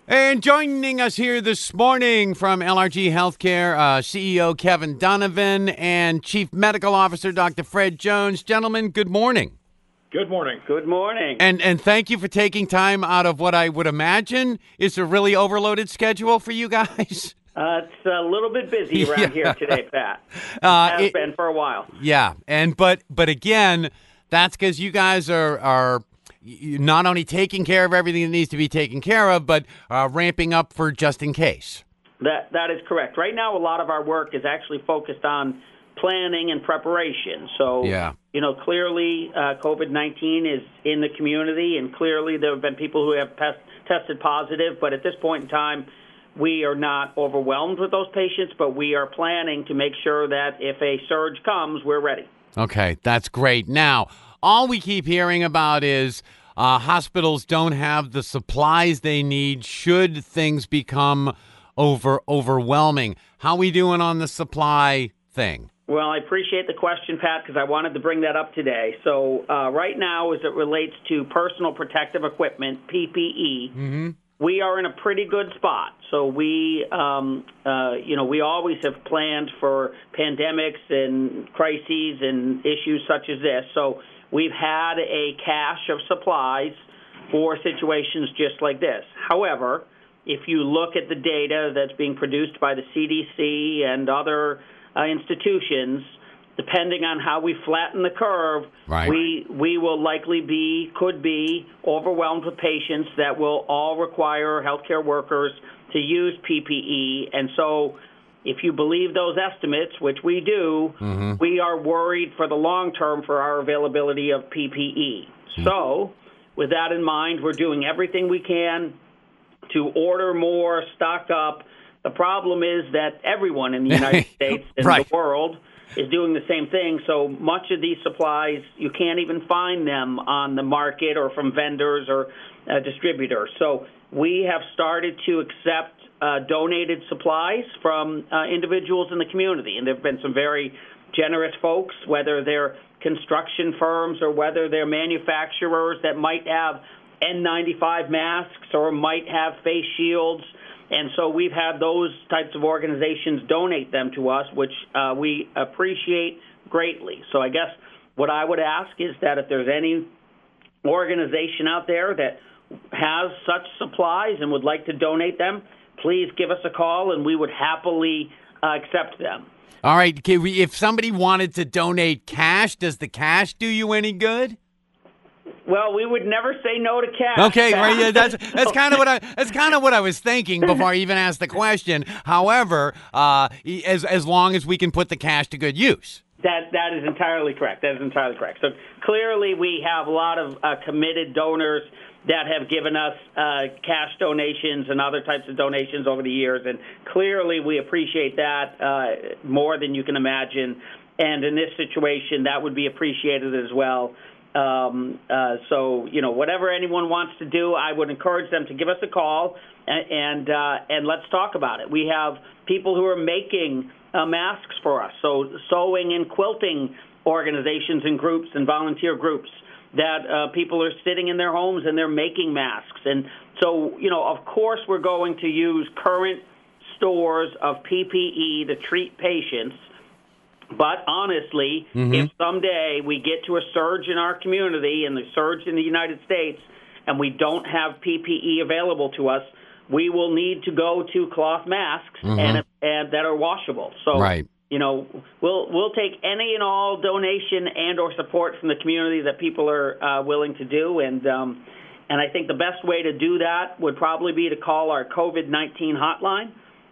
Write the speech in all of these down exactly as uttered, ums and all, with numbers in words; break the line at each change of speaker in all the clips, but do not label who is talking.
And joining us here this morning from L R G Healthcare, uh, C E O Kevin Donovan and Chief Medical Officer Doctor Fred Jones. Gentlemen, good morning.
Good morning.
Good morning.
And and thank you for taking time out of what I would imagine is a really overloaded schedule for you guys.
Uh, it's a little bit busy around
Yeah.
here today, Pat.
Uh,
Has
it-
been for a while.
Yeah, and but but again, that's because you guys are are y- not only taking care of everything that needs to be taken care of, but uh, ramping up for just in case.
That that is correct. Right now, a lot of our work is actually focused on planning and preparation. So,
Yeah.
you know, clearly uh, COVID nineteen is in the community, and clearly there have been people who have pest- tested positive. But at this point in time, we are not overwhelmed with those patients, but we are planning to make sure that if a surge comes, we're ready.
Okay, that's great. Now, all we keep hearing about is uh, hospitals don't have the supplies they need should things become over overwhelming. How we doing on the supply thing?
Well, I appreciate the question, Pat, because I wanted to bring that up today. So uh, right now, as it relates to personal protective equipment, P P E,
Mm-hmm.
we are in a pretty good spot. So we, um, uh, you know, we always have planned for pandemics and crises and issues such as this. So we've had a cache of supplies for situations just like this. However, if you look at the data that's being produced by the C D C and other uh, institutions, depending on how we flatten the curve,
Right.
we we will likely be, could be, overwhelmed with patients that will all require healthcare workers to use P P E. And so if you believe those estimates, which we do,
Mm-hmm.
we are worried for the long term for our availability of P P E.
Hmm.
So with that in mind, we're doing everything we can to order more, stock up. The problem is that everyone in the United States and
Right.
the world is doing the same thing. So much of these supplies, you can't even find them on the market or from vendors or uh, distributors. So we have started to accept uh, donated supplies from uh, individuals in the community. And there have been some very generous folks, whether they're construction firms or whether they're manufacturers that might have N ninety-five masks or might have face shields. And so we've had those types of organizations donate them to us, which uh, we appreciate greatly. So I guess what I would ask is that if there's any organization out there that has such supplies and would like to donate them, please give us a call and we would happily uh, accept them.
All right, can we, if somebody wanted to donate cash, does the cash do you any good?
Well, we would never say no to cash.
Okay, right. Yeah, that's that's kind of what I that's kind of what I was thinking before I even asked the question. However, uh, as as long as we can put the cash to good use.
That that is entirely correct. That is entirely correct. So clearly, we have a lot of uh, committed donors that have given us uh, cash donations and other types of donations over the years, and clearly we appreciate that uh, more than you can imagine. And in this situation, that would be appreciated as well. Um, uh, so, you know, whatever anyone wants to do, I would encourage them to give us a call and and, uh, and let's talk about it. We have people who are making uh, masks for us, so sewing and quilting organizations and groups and volunteer groups that uh, people are sitting in their homes and they're making masks. And so, you know, of course we're going to use current stores of P P E to treat patients. But honestly,
Mm-hmm.
if someday we get to a surge in our community and the surge in the United States and we don't have P P E available to us, we will need to go to cloth masks
Mm-hmm.
and, and that are washable. So,
Right.
you know, we'll we'll take any and all donation and or support from the community that people are uh, willing to do. And um, and I think the best way to do that would probably be to call our COVID nineteen hotline.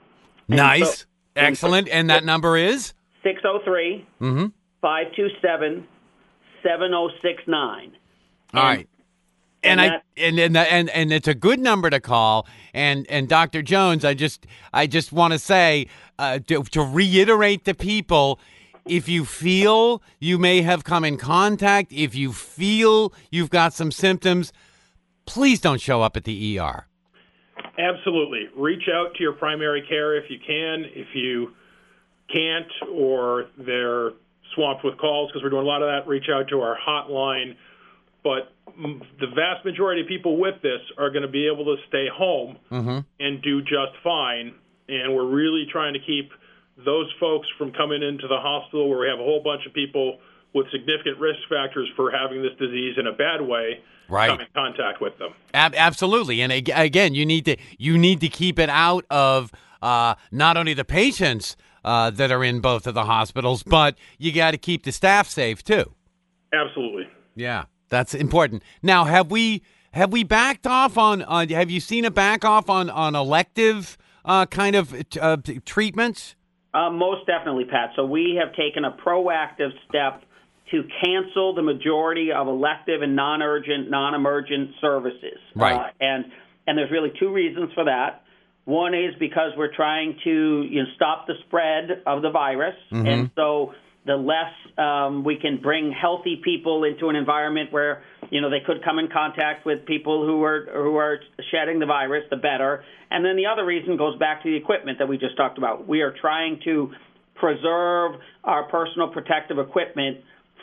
Nice,
so-
excellent, and that number is
six oh three, five two seven, seven oh six nine.
all right. And,
and
I
that-
and and, and and it's a good number to call. And and Doctor Jones, I just I just want to say uh, to, to reiterate to people, if you feel you may have come in contact, if you feel you've got some symptoms, please don't show up at the E R.
Absolutely. Reach out to your primary care if you can. If you can't or they're swamped with calls, because we're doing a lot of that, reach out to our hotline. But the vast majority of people with this are going to be able to stay home
mm-hmm.
and do just fine. And we're really trying to keep those folks from coming into the hospital where we have a whole bunch of people with significant risk factors for having this disease in a bad way
right.
come in contact with them.
Ab- absolutely. And ag- again, you need to you need to keep it out of uh, not only the patients uh, that are in both of the hospitals, but you got to keep the staff safe too.
Absolutely.
Yeah, that's important. Now, have we have we backed off on? on have you seen a back off on on elective uh, kind of uh, treatments?
Uh, most definitely, Pat. So we have taken a proactive step to cancel the majority of elective and non-urgent, non-emergent services.
Right.
Uh, and and there's really two reasons for that. One is because we're trying to you know, stop the spread of the virus,
mm-hmm.
and so the less um, we can bring healthy people into an environment where you know they could come in contact with people who are who are shedding the virus, the better. And then the other reason goes back to the equipment that we just talked about. We are trying to preserve our personal protective equipment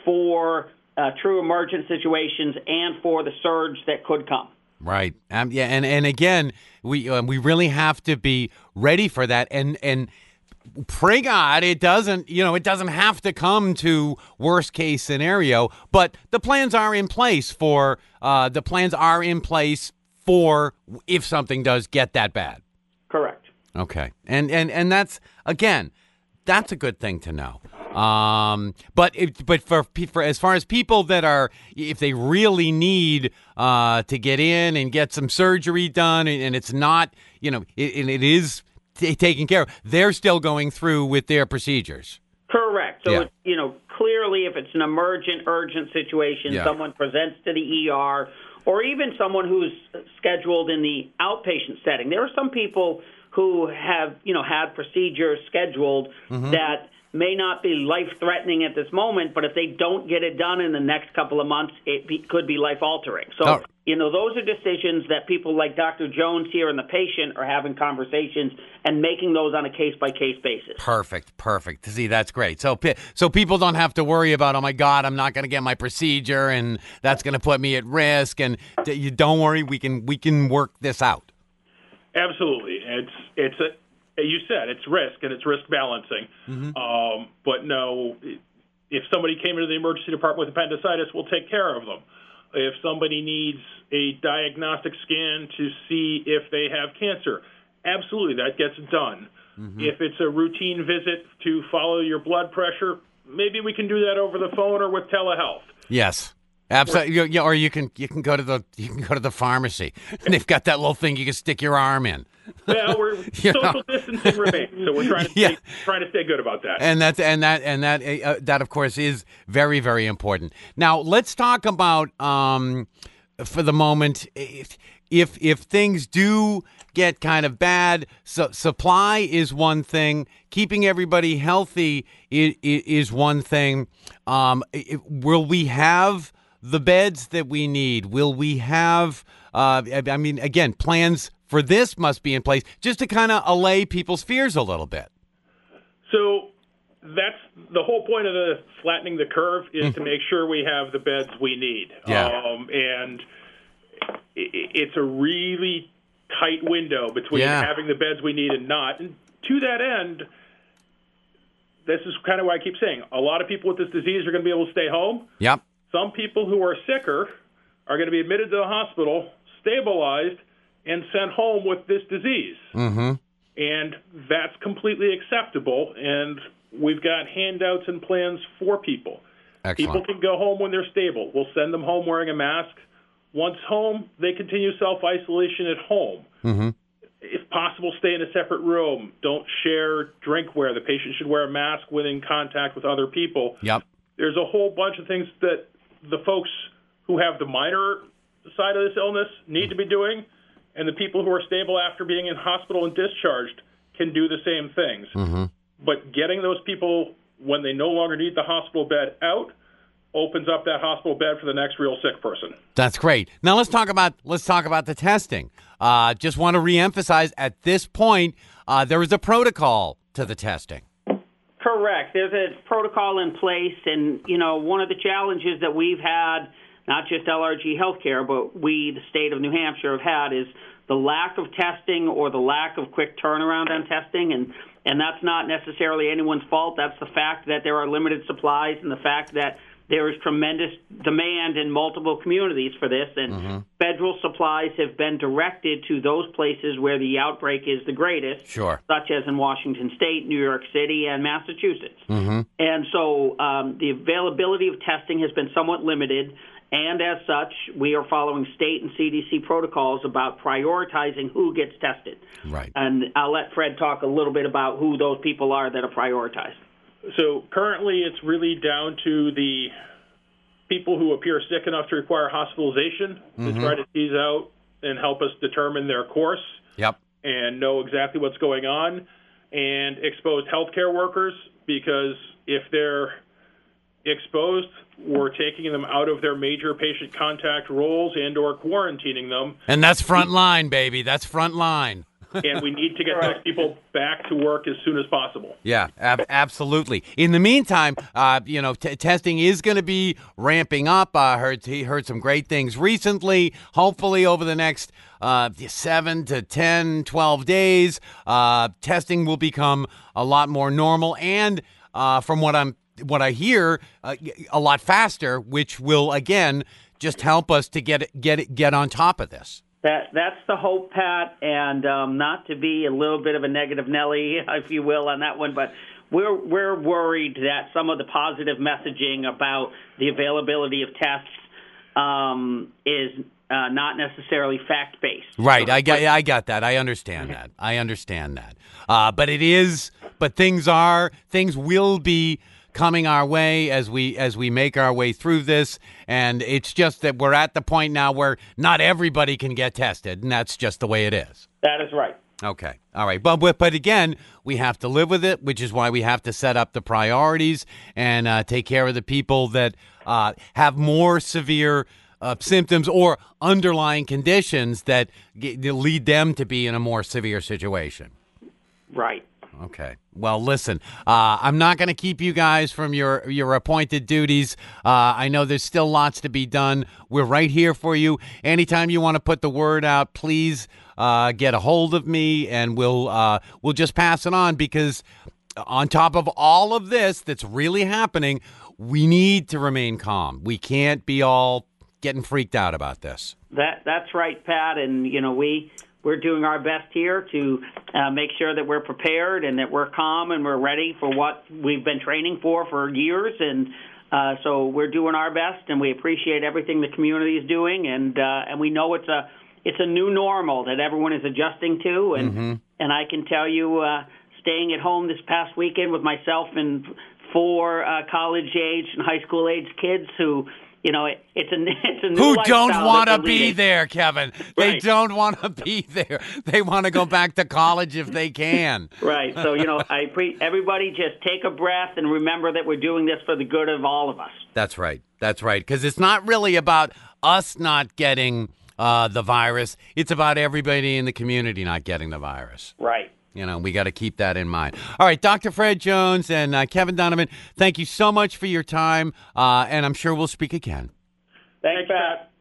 for uh, true emergent situations and for the surge that could come.
Right. Um, yeah. And, and again, we uh, we really have to be ready for that. And and pray God it doesn't you know it doesn't have to come to worst case scenario. But the plans are in place for uh, the plans are in place for if something does get that bad.
Correct.
Okay. And and and that's again, that's a good thing to know. Um, but it, but for for as far as people that are, if they really need uh, to get in and get some surgery done, and, and it's not, you know, it, and it is t- taken care of, they're still going through with their procedures.
Correct. So,
Yeah.
it's, you know, clearly if it's an emergent, urgent situation,
Yeah.
someone presents to the E R, or even someone who's scheduled in the outpatient setting. There are some people who have, you know, had procedures scheduled
Mm-hmm.
that may not be life-threatening at this moment, but if they don't get it done in the next couple of months, it be, could be life-altering. So,
Oh.
you know, those are decisions that people like Doctor Jones here and the patient are having conversations and making those on a case-by-case basis.
Perfect, perfect. See, that's great. So, pe- so people don't have to worry about, oh my God, I'm not going to get my procedure, and that's going to put me at risk. And d- you don't worry, we can we can work this out.
Absolutely. It's it's a you said it's risk and it's risk balancing.
Mm-hmm.
Um, but no, if somebody came into the emergency department with appendicitis, we'll take care of them. If somebody needs a diagnostic scan to see if they have cancer, absolutely, that gets done. Mm-hmm. If it's a routine visit to follow your blood pressure, maybe we can do that over the phone or with telehealth.
Yes. Absolutely. You- Or you can you can go to the you can go to the pharmacy, and they've got that little thing you can stick your arm in.
Well, we're
You
social
know?
distancing remains, so we're trying to
Yeah.
stay, trying to stay good about that.
And that's and that and that uh, that of course is very very important. Now let's talk about um, for the moment if if if things do get kind of bad, so supply is one thing. Keeping everybody healthy is, is one thing. Um, it, will we have the beds that we need? Will we have? Uh, I mean, again, plans for this must be in place just to kind of allay people's fears a little bit.
So that's the whole point of the flattening the curve is to make sure we have the beds we need.
Yeah.
Um, and it, it's a really tight window between
Yeah.
having the beds we need and not. And to that end, this is kind of why I keep saying a lot of people with this disease are going to be able to stay home.
Yep.
Some people who are sicker are going to be admitted to the hospital, stabilized, and sent home with this disease.
Mm-hmm.
And that's completely acceptable. And we've got handouts and plans for people.
Excellent.
People can go home when they're stable. We'll send them home wearing a mask. Once home, they continue self-isolation at home.
Mm-hmm.
If possible, stay in a separate room. Don't share drinkware. The patient should wear a mask when in contact with other people.
Yep.
There's a whole bunch of things that the folks who have the minor side of this illness need to be doing, and the people who are stable after being in hospital and discharged can do the same things.
Mm-hmm.
But getting those people, when they no longer need the hospital bed, out opens up that hospital bed for the next real sick person.
That's great. Now let's talk about let's talk about the testing. Uh, just want to reemphasize at this point uh, there is a protocol to the testing.
Correct. There's a protocol in place, and you know one of the challenges that we've had not just L R G Healthcare, but we, the state of New Hampshire, have had is the lack of testing or the lack of quick turnaround on testing. And, and that's not necessarily anyone's fault. That's the fact that there are limited supplies and the fact that there is tremendous demand in multiple communities for this, and mm-hmm. federal supplies have been directed to those places where the outbreak is the greatest,
sure.
such as in Washington State, New York City, and Massachusetts.
Mm-hmm.
And so um, the availability of testing has been somewhat limited, and as such, we are following state and C D C protocols about prioritizing who gets tested.
Right.
And I'll let Fred talk a little bit about who those people are that are prioritized.
So currently it's really down to the people who appear sick enough to require hospitalization mm-hmm. to try to tease out and help us determine their course
yep.
and know exactly what's going on, and exposed healthcare workers, because if they're exposed, we're taking them out of their major patient contact roles and or quarantining them.
And that's front line, baby. That's front line.
And we need to get those people back to work as soon as possible.
Yeah, ab- absolutely. In the meantime, uh, you know, t- testing is going to be ramping up. I uh, heard he heard some great things recently. Hopefully, over the next uh, seven to ten, twelve days, uh, testing will become a lot more normal, and uh, from what I'm what I hear, uh, a lot faster, which will again just help us to get get get on top of this.
That that's the hope, Pat, and um, not to be a little bit of a negative Nelly, if you will, on that one, but we're we're worried that some of the positive messaging about the availability of tests um, is uh, not necessarily fact-based.
Right, I got I got that. I understand that. I understand that. Uh, but it is. But things are. Things will be coming our way as we as we make our way through this, and it's just that we're at the point now where not everybody can get tested, and that's just the way it is.
That is right.
Okay. All right. But, but again, we have to live with it, which is why we have to set up the priorities and uh, take care of the people that uh, have more severe uh, symptoms or underlying conditions that g- lead them to be in a more severe situation.
Right.
Okay. Well, listen, uh, I'm not going to keep you guys from your, your appointed duties. Uh, I know there's still lots to be done. We're right here for you. Anytime you want to put the word out, please uh, get a hold of me, and we'll uh, we'll just pass it on, because on top of all of this that's really happening, we need to remain calm. We can't be all getting freaked out about this.
That That's right, Pat, and, you know, we... We're doing our best here to uh, make sure that we're prepared and that we're calm and we're ready for what we've been training for for years. And uh, so we're doing our best, and we appreciate everything the community is doing. And uh, and we know it's a it's a new normal that everyone is adjusting to. And
mm-hmm.
and I can tell you, uh, staying at home this past weekend with myself and four uh, college-age and high school-age kids who. You know, it, it's a it's a new
who don't want to be
leading.
there, Kevin. They
Right.
don't want to be there. They want to go back to college if they can.
Right. So, you know, I pre- everybody just take a breath and remember that we're doing this for the good of all of us.
That's right. That's right. Because it's not really about us not getting uh, the virus. It's about everybody in the community not getting the virus.
Right.
You know, we got to keep that in mind. All right, Doctor Fred Jones and uh, Kevin Donovan, thank you so much for your time, uh, and I'm sure we'll speak again.
Thanks, Pat.